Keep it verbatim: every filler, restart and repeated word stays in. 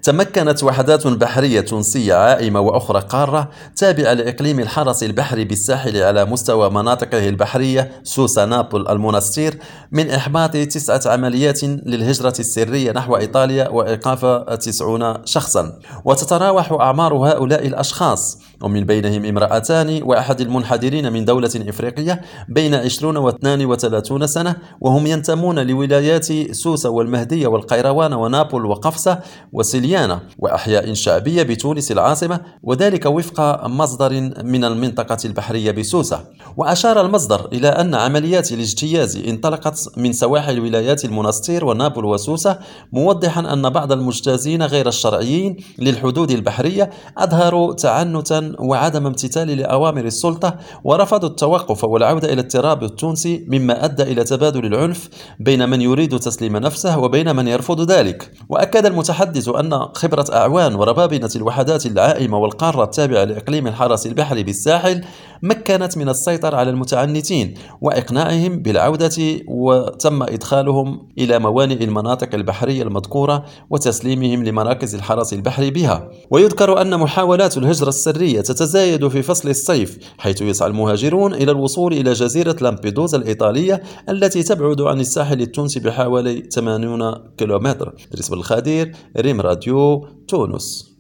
تمكنت وحدات بحرية تونسية عائمة وأخرى قارة تابعة لإقليم الحرس البحري بالساحل على مستوى مناطقه البحرية سوسة نابل المنستير من إحباط تسعة عمليات للهجرة السرية نحو إيطاليا وإيقاف تسعين شخصا. وتتراوح أعمار هؤلاء الأشخاص ومن بينهم امرأتان وأحد المنحدرين من دولة إفريقية بين عشرين و اثنين وثلاثين سنة، وهم ينتمون لولايات سوسة والمهدية والقيروان ونابل وقفصة وسليانة وأحياء شعبية بتونس العاصمة، وذلك وفق مصدر من المنطقة البحرية بسوسة. وأشار المصدر إلى أن عمليات الاجتياز انطلقت من سواحل ولايات المنستير ونابل وسوسة، موضحا أن بعض المجتازين غير الشرعيين للحدود البحرية أظهروا تعنتا وعدم امتثال لأوامر السلطة ورفضوا التوقف والعودة إلى التراب التونسي، مما أدى إلى تبادل العنف بين من يريد تسليم نفسه وبين من يرفض ذلك. وأكد المتحدث أن خبرة أعوان وربابنة الوحدات العائمة والقارة التابعة لإقليم الحرس البحري بالساحل مكنت من السيطرة على المتعنتين وإقناعهم بالعودة، وتم إدخالهم إلى موانئ المناطق البحرية المذكورة وتسليمهم لمراكز الحرس البحري بها. ويذكر أن محاولات الهجرة السرية تتزايد في فصل الصيف، حيث يسعى المهاجرون إلى الوصول إلى جزيرة لامبيدوزا الإيطالية التي تبعد عن الساحل التونسي بحوالي ثمانين كيلومتر. بالنسبة للخدير ريم راديو تونس.